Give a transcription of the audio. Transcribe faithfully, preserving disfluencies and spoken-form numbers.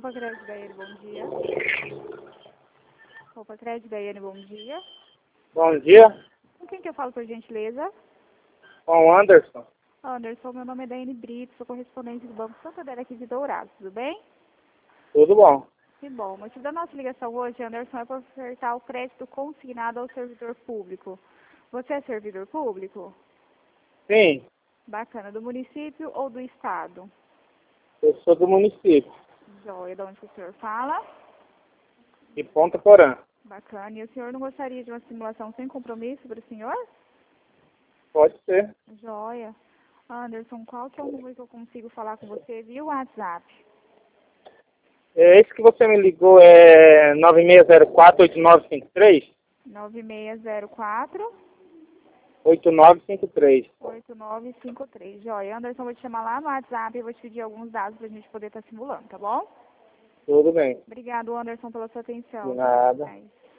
Roupa Crédito Daiane, bom dia. Roupa Crédito Daiane, bom dia. Bom dia, Com quem que eu falo, por gentileza? com o Anderson. Anderson, meu nome é Daiane Brito, sou correspondente do Banco Santander aqui de Dourados, tudo bem? Tudo bom? Que bom. O motivo da nossa ligação hoje, Anderson, é para ofertar o crédito consignado ao servidor público. Você é servidor público? Sim, Bacana. Do município ou do estado? eu sou do município Joia, de onde que o senhor fala? de Ponta Porã. Bacana. E o senhor não gostaria de uma simulação sem compromisso para o senhor? Pode ser. Joia. Anderson, qual que é o número que eu consigo falar com você via WhatsApp? É, esse que você me ligou é nove seis zero quatro, oito nove cinco três? nove seis zero quatro, oito nove cinco três. oito nove cinco três. Joia. Anderson, vou te chamar lá no WhatsApp e vou te pedir alguns dados para a gente poder estar simulando, tá bom? Tudo bem. Obrigado, Anderson, pela sua atenção. De nada. Bye.